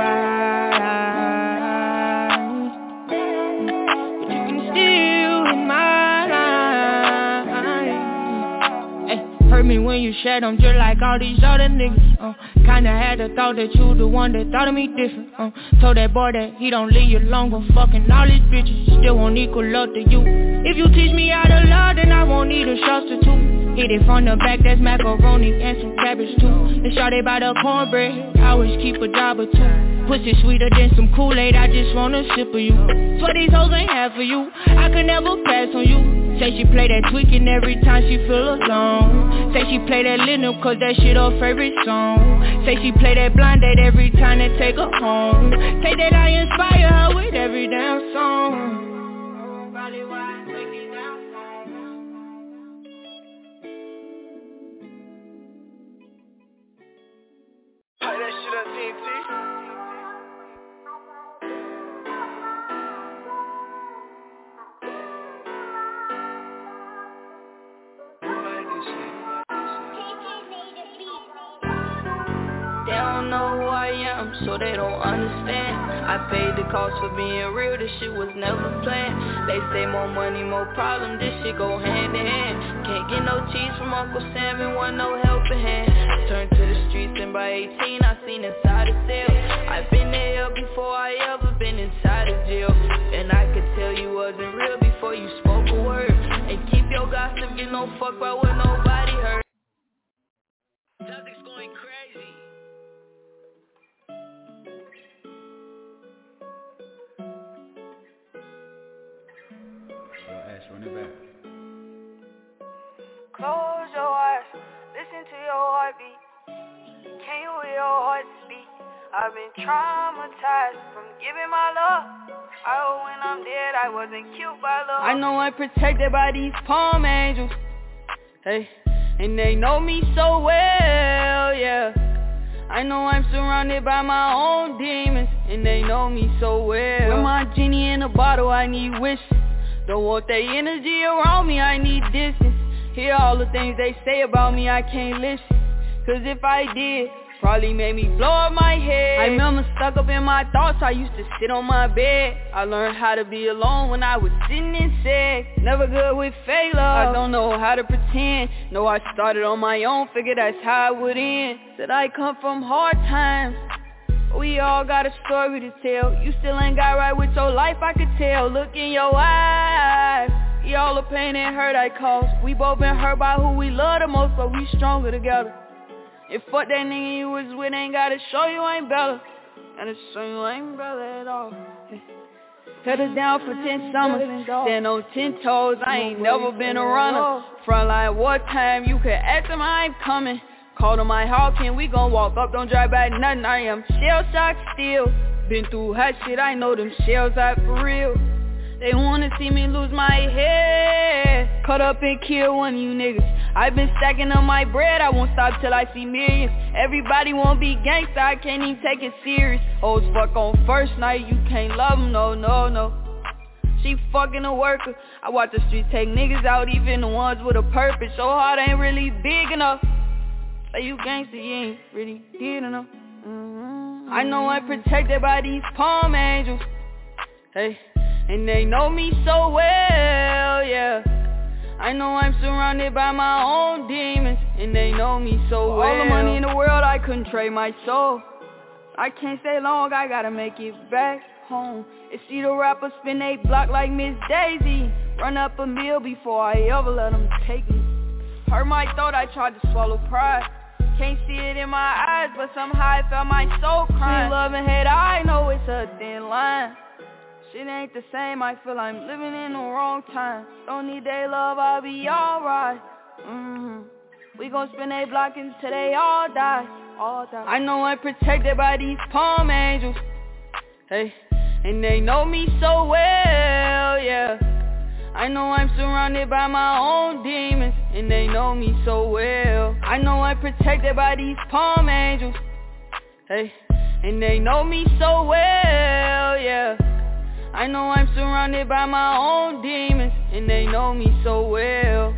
but you can still hit my line. Hey, hurt me when you shed them just like all these other niggas. Kinda had the thought that you the one that thought of me different. Told that boy that he don't leave you alone, but fucking all these bitches still won't equal up to you. If you teach me how to love, then I won't need a substitute. Hit it from the back, that's macaroni and some cabbage too. They shot it by the cornbread, I always keep a job or two. Pussy sweeter than some Kool-Aid, I just want a sip of you. Swear these hoes ain't half for you, I could never pass on you. Say she play that tweaking every time she feel alone. Say she play that Linux cause that shit her favorite song. Say she play that Blind Date every time they take her home. Say that I inspire her with every damn song. Play that shit on TNT. They don't know who I am, so they don't understand. I paid the cost for being real, this shit was never planned. They say more money, more problem, this shit go hand in hand. Can't get no cheese from Uncle Sam and want no helping hand. Turned to the streets and by 18 I seen inside a cell. I've been there before I ever been inside a jail. And I could tell you wasn't real before you spoke a word. And keep your gossip, get no fuck by what nobody heard. Music's going crazy. Run it back. Close your eyes, listen to your heartbeat. Can you hear your heart speak? I've been traumatized from giving my love. I hope when I'm dead I wasn't killed by love. I know I'm protected by these palm angels. Hey, and they know me so well, yeah. I know I'm surrounded by my own demons, and they know me so well. With my genie in a bottle, I need wishes. Don't want that energy around me, I need distance. Hear all the things they say about me, I can't listen. Cause if I did, probably made me blow up my head. I remember stuck up in my thoughts, I used to sit on my bed. I learned how to be alone when I was sitting in sick. Never good with fake love, I don't know how to pretend. No, I started on my own, figured that's how it would end. Said I come from hard times, we all got a story to tell. You still ain't got right with your life, I could tell. Look in your eyes, all the pain and hurt I caused. We both been hurt by who we love the most, but we stronger together. And fuck that nigga you was with, ain't gotta show you ain't better. Gotta show you ain't better at all. Held us down for 10 summers, stand on 10 toes, I ain't never been a runner. Frontline wartime, you could ask him I ain't coming. Call to my Hawkin, we gon' walk up, don't drive back nothing. I am shell shocked still, been through hot shit, I know them shells out for real. They wanna see me lose my head, cut up and kill one of you niggas. I've been stacking up my bread, I won't stop till I see millions. Everybody wanna be gangsta, I can't even take it serious. Hoes fuck on first night, you can't love them, no. She fucking a worker, I watch the streets take niggas out, even the ones with a purpose. So hard ain't really big enough. Say you gangsta, you ain't really did enough. I know I'm protected by these palm angels, hey. And they know me so well, yeah. I know I'm surrounded by my own demons, and they know me so well. All the money in the world, I couldn't trade my soul. I can't stay long, I gotta make it back home. And see the rappers spin they block like Miss Daisy. Run up a meal before I ever let them take me. Hurt my throat, I tried to swallow pride. Can't see it in my eyes, but somehow I felt my soul crying. Love and hate, I know it's a thin line. Shit ain't the same, I feel I'm living in the wrong time. Don't need their love, I'll be alright. We gon' spin they block until they all die. I know I'm protected by these palm angels, hey. And they know me so well, yeah. I know I'm surrounded by my own demons, and they know me so well. I know I'm protected by these palm angels, hey. And they know me so well, yeah. I know I'm surrounded by my own demons, and they know me so well.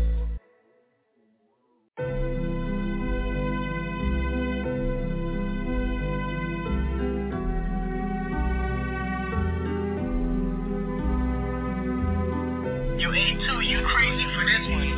Yo, A2, you crazy for this one.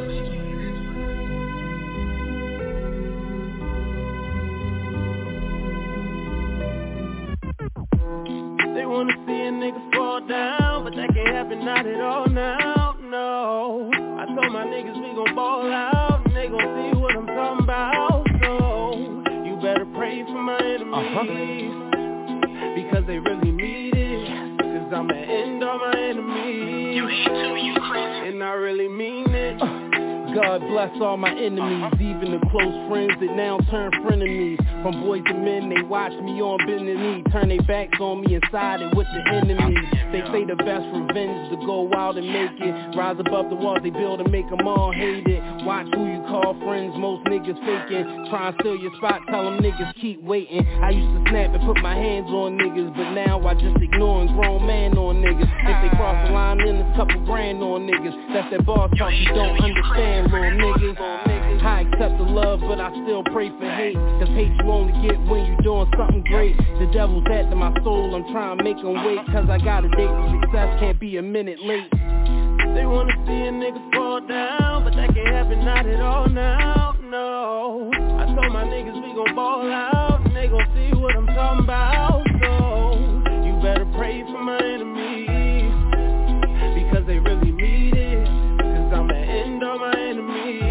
They wanna see a nigga fall down, but that can't happen not at all now, no. I told my niggas we gon' ball out, and they gon' see what I'm talking about. So, you better pray for my enemies, because they really need it. Cause I'ma end all my enemies, you crazy, and I really mean it. God bless all my enemies, even the close friends that now turn frenemies. From boys to men, they watch me on bending knee, turn their backs on me and sided with the enemies. They say the best revenge to go wild and make it. Rise above the walls they build and make them all hate it. Watch who you call friends, most niggas faking. Try and steal your spot, tell them niggas keep waiting. I used to snap and put my hands on niggas, but now I just ignore and grown man on niggas. If they cross the line, then it's couple grand on niggas. That's that boss talk you don't understand, little niggas. I accept the love, but I still pray for hate. Cause hate you only get when you doing something great. The devil's after my soul, I'm trying to make him wait. Cause I got a date for success, can't be a minute late. They wanna see a nigga fall down, but that can't happen not at all now, no. I told my niggas we gon' ball out, and they gon' see what I'm talking about. So, you better pray for my enemies, because they really need it. Cause I'ma end all my enemies,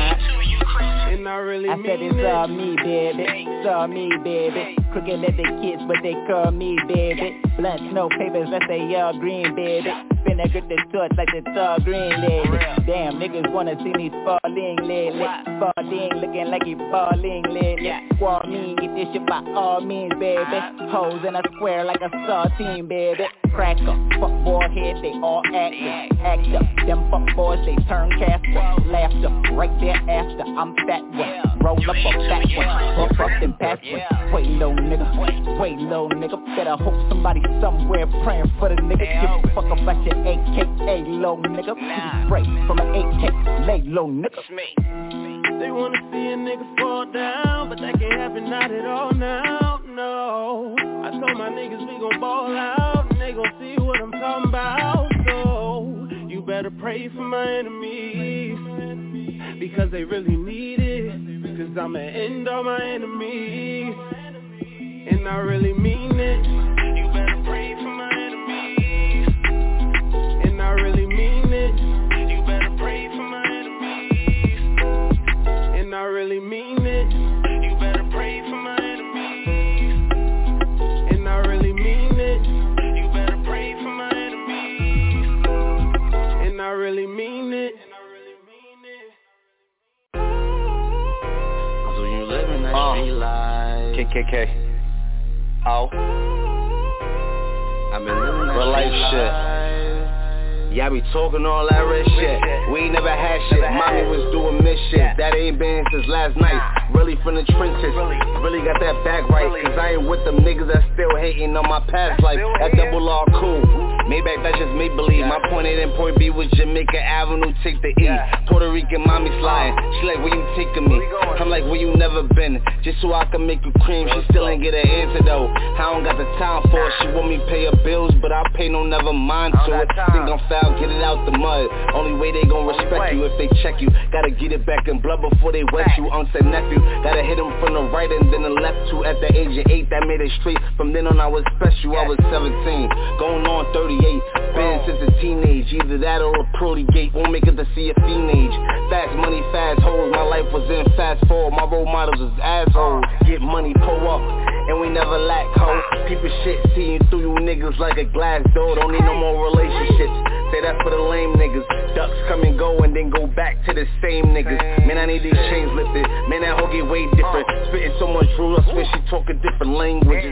and I really mean it. I said it's all me, baby, it's all me, baby. Crooked at the kids, but they call me, baby. Blunts, no papers, I say y'all green, baby. Finna grip the torch like the tall green lady. Damn, niggas wanna see me falling lately. Falling, looking like he balling lately. Squall mean, get this shit by all means, baby. Hoes in a square like a saltine, baby. Crack up, fuck boy head, they all active. Act up, them fuck boys, they turn casper. Laughter, right there after, I'm fat one. Roll up a fat one, bump up and pass one. Wait, little nigga, pray, little nigga. Better hope somebody somewhere praying for the nigga. Give a fuck about your AKA, little nigga. Nah. Spray from an AK, lay low, nigga. They wanna see a nigga fall down, but that can't happen, not at all now, no. I told my niggas we gon' ball out, and they gon' see what I'm talking about. So, you better pray for my enemies, because they really need it, cause I'ma end all my enemies, and I really mean it. You better pray for my enemies, and I really mean it. You better pray for my enemies, and I really mean it. You better pray for my enemies, and I really mean it. You better pray for my enemies, and I really mean it. So you living that street life. KKK. Oh, I've been living that real life shit. Y'all be talking all that red shit. We ain't never had shit. Mommy was doing mission. That ain't been since last night. Really from the trenches. Really got that back right. Cause I ain't with them niggas that still hating on my past life. That double R cool. Maybach, that's just make believe. My point A and point B was Jamaica Avenue, take the E. Puerto Rican mommy sliding. She like, where you taking me? I'm like, where you never been? Just so I can make you cream. She still ain't get an answer though. I don't got the time for it. She want me pay her bills, but I pay no never mind to it. Think I'm foul, get it out the mud. Only way they gon' respect you if they check you. Gotta get it back in blood before they wet you. Uncle said nephew, gotta hit him from the right and then the left too. At the age of 8, that made it straight. From then on I was special, I was 17. Going on 38. Been since a teenage, either that or a Prody gate. Won't make it to see a teenage. Fast money, fast hoes. My life was in fast forward. My role models was assholes. Get money, pull up, and we never lack, ho. People shit, seeing through you niggas like a glass door. Don't need no more relationships. Say that for the lame niggas. Ducks come and go and then go back to the same niggas. Man, I need these chains lifted. Man, that hoe get way different. Spitting so much rules, I swear she talking different languages.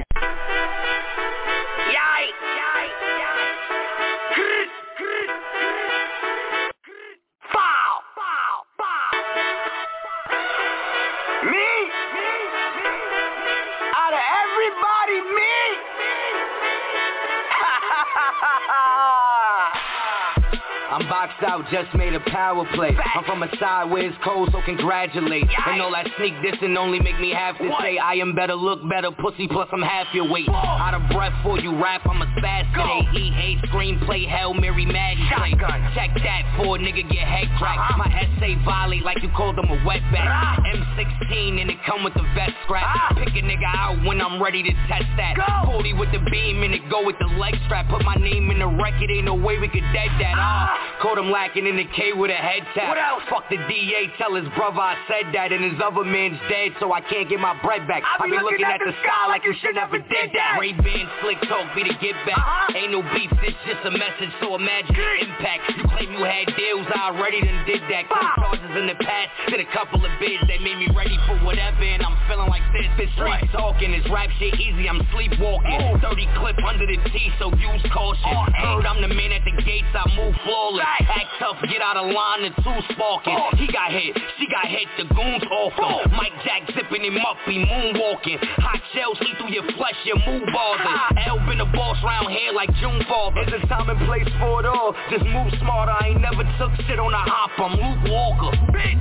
I'm boxed out, just made a power play. I'm from a side where it's cold, so congratulate. And all that sneak dissing only make me have to say I am better, look better, pussy, plus I'm half your weight. Out of breath for you rap, I'm a spaz today. EA screenplay, Hail Mary Maggie play. Check that for a nigga get head cracked. My essay violate like you called them a wetback. M16 and it come with the vest scrap. Pick a nigga out when I'm ready to test that. 40 with the beam and it go with the leg strap. Put my name in the record, ain't no way we could dead that. Caught him lacking in the K with a head tap. What else? Fuck the DA, tell his brother I said that. And his other man's dead, so I can't get my bread back. I be looking at the sky like you should never did that. Ray-Ban, slick talk, be the get back. Ain't no beef, this just a message, so imagine the impact. You claim you had deals, I already done did that. Close charges in the past, did a couple of bids that made me ready for whatever. And I'm feeling like this street talking. This rap shit easy, I'm sleepwalking. 30 clip under the T, so use caution. Heard I'm the man at the gates, I move flawless. Act tough, get out of line, the two sparking. He got hit, she got hit, the goons off him. Mike Jack zipping him up, he moonwalking. Hot shells see through your flesh, your move bothers. L been the boss round here like June Father. It's a time and place for it all, just move smarter. I ain't never took shit on a hop, I'm Luke Walker, bitch.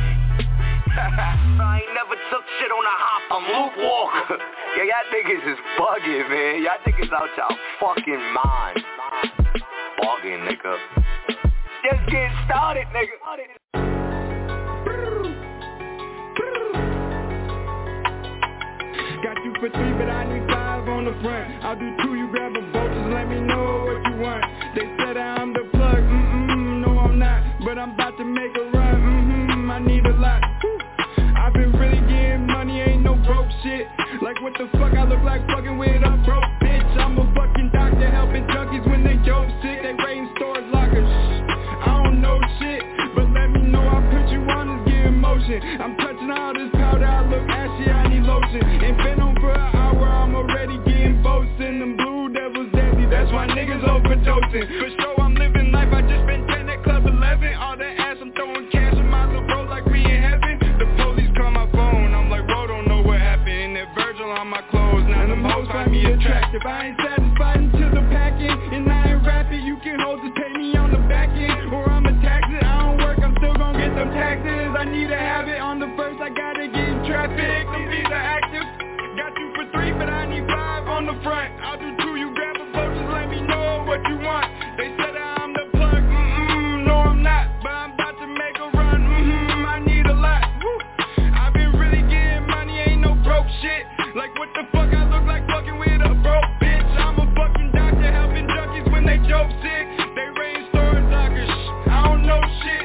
I ain't never took shit on a hop, I'm Luke Walker. Yeah, y'all niggas is bugging, man. Y'all niggas out y'all fucking mind. Bugging, nigga. Just getting started, nigga. Got you for 3, but I need 5 on the front. I'll do 2, you grab a boat, just let me know what you want. They said I'm the plug, no I'm not. But I'm about to make a run, I need a lot. I've been really getting money, ain't no broke shit. Like what the fuck I look like fucking with a broke bitch. I'm a fucking doctor helping junkies when they dope sick. They raiding stores lockers. I don't know shit, but let me know I put you on this gear in motion. I'm touching all this powder, I look ashy, I need lotion. Ain't been on for an hour, I'm already getting boasting. Them blue devils deadly, that's why niggas overdosing. For sure I'm living life, I just been 10 at Club 11. All that ass, I'm throwing cash in my little road like we in heaven. The police call my phone, I'm like, bro, don't know what happened. And that Virgil on my clothes, now them hoes find me be the habit. On the first, I gotta get in traffic. Them be the active. Got you for 3, but I need 5 on the front. I'll do 2, you grab a boat, just let me know what you want. They said I'm the plug, no I'm not. But I'm about to make a run, I need a lot. Woo. I've been really getting money, ain't no broke shit. Like what the fuck I look like fucking with a broke bitch. I'm a fucking doctor helping junkies when they joke sick. They rain store talkers, I don't know shit.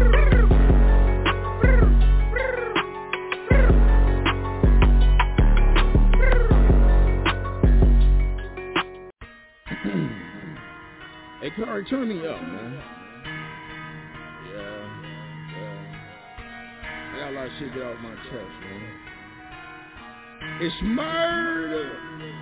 Hey, Kari, turn me up, man. Yeah. I got a lot of shit to get off my chest, man. It's murder.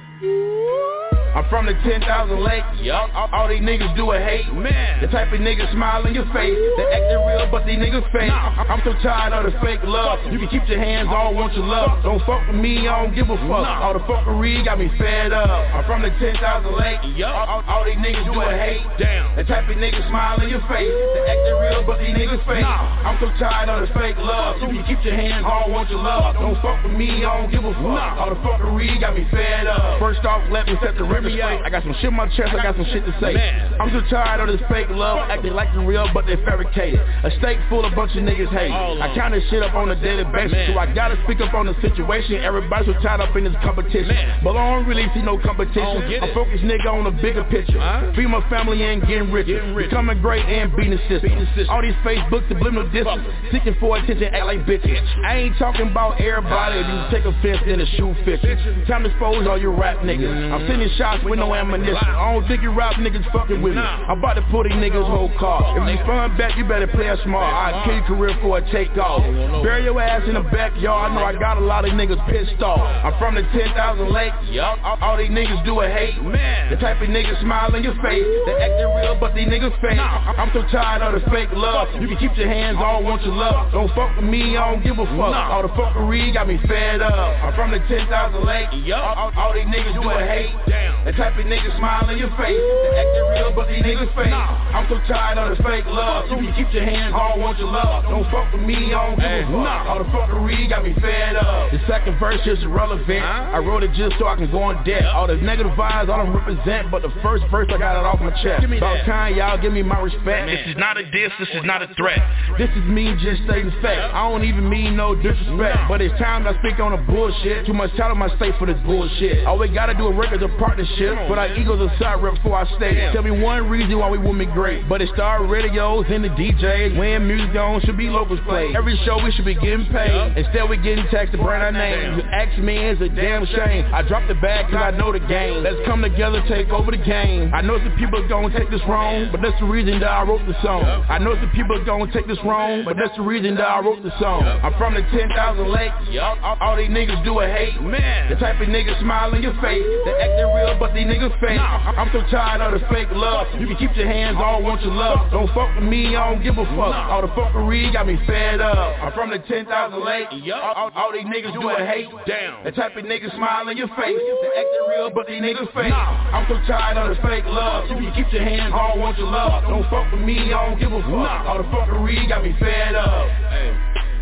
I'm from the 10,000 lake, yup. All these niggas do a hate, man. The type of niggas smile in your face. They actin' real, but these niggas fake. I'm so tired of the fake love. You can keep your hands on, want your love. Don't fuck with me, I don't give a fuck. All the fuckery got me fed up. I'm from the 10,000 lake, yup. All these niggas do a hate. Damn. The type of niggas smile in your face. They actin' real, but these niggas fake. I'm so tired of the fake love. You can keep your hands on, want your love. Don't fuck with me, I don't give a fuck. All the fuckery got me fed up. First off, let me set the record. I got some shit in my chest, I got some shit to say. I'm so tired of this fake love, acting like the real, but they fabricated. A state full of bunch of niggas hate. I count this shit up on a daily basis, so I gotta speak up on the situation. Everybody's so tied up in this competition, but I don't really see no competition. I'm focused nigga on the bigger picture. Feed my family and getting richer, becoming great and beating the system. All these Facebooks, subliminal distance, seeking for attention, act like bitches. I ain't talking about everybody, you take offense in a shoe fixture. Time to expose all your rap niggas. I'm sending shots with no ammunition. I don't think you rap niggas fucking with me. I'm about to pull these niggas whole car. If you fun back, you better play it smart. I'll kill your career for a takeoff. Bury your ass in the backyard. I know I got a lot of niggas pissed off. I'm from the 10,000 lake. Yup. All these niggas do a hate. The type of niggas smile in your face. They actin' real, but these niggas fake. I'm so tired of the fake love. You can keep your hands on, want your love. Don't fuck with me, I don't give a fuck. All the fuckery got me fed up. I'm from the 10,000 lake. Yup. All these niggas do a hate. The type of niggas smile in your face. They actin' real, but these niggas fake. I'm so tired of the fake love. You can keep your hands on, want your love. Don't fuck with me, I don't give a fuck. All the fuckery got me fed up. The second verse is irrelevant. I wrote it just so I can go in depth. All the negative vibes I don't represent, but the first verse I got it off my chest. About time y'all give me my respect. This is not a diss, this is not a threat. This is me just stating facts. I don't even mean no disrespect, but it's time I speak on the bullshit. Too much time on my state for this bullshit. All we gotta do is work as a partnership. But our egos aside right before I stay. Tell me one reason why we women great. But it's star radios and the DJs. When music on should be locals play. Every show we should be getting paid. Instead we getting taxed to brand our name. You ask me, it's a damn shame. I dropped the bag cause I know the game. Let's come together, take over the game. I know some people gonna take this wrong, but that's the reason that I wrote the song. I know some people gonna take this wrong, but that's the reason that I wrote the song. I'm from the 10,000 lake. All these niggas do a hate. The type of niggas smile in your face. They actin' real, but these niggas fake. I'm so tired of the fake love. You can keep your hands on, want your love. Don't fuck with me, I don't give a fuck. All the fuckery got me fed up. I'm from the 10,000 lake. All these niggas do a hate. The type of niggas smile in your face. They actin' real, but these niggas fake. I'm so tired of the fake love. You can keep your hands on, want your love. Don't fuck with me, I don't give a fuck. All the fuckery got me fed up. Hey,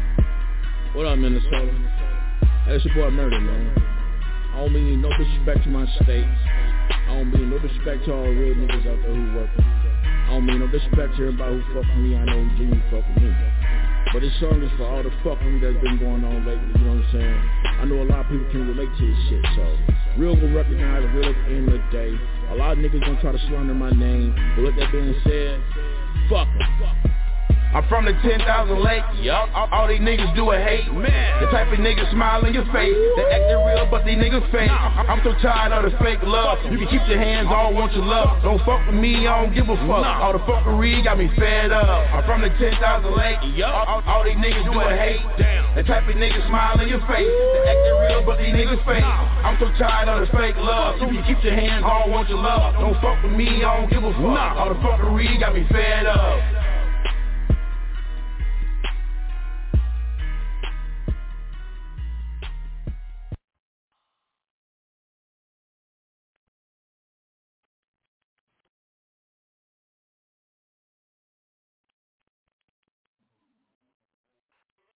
what up, Minnesota? Hey, it's your boy Murder, man. I don't mean no disrespect to my state. I don't mean no disrespect to all the real niggas out there who working. I don't mean no disrespect to everybody who fuck with me. I know who genuinely fuck with me. But this song is for all the fuckery that's been going on lately, you know what I'm saying? I know a lot of people can relate to this shit, so real will recognize the real at the end of the day. A lot of niggas gonna try to slander my name, but with that being said, fuck them. I'm from the 10,000 lake. All these niggas do a hate. The type of niggas smile in your face. They actin' real, but these niggas fake. I'm so tired of the fake love. You can keep your hands on, want your love. Don't fuck with me, I don't give a fuck. All the fuckery got me fed up. I'm from the 10,000 lake. All these niggas do a hate. The type of niggas smile in your face. They actin' real, but these niggas fake. I'm so tired of the fake love. You can keep your hands on, want your love. Don't fuck with me, I don't give a fuck. All the fuckery got me fed up.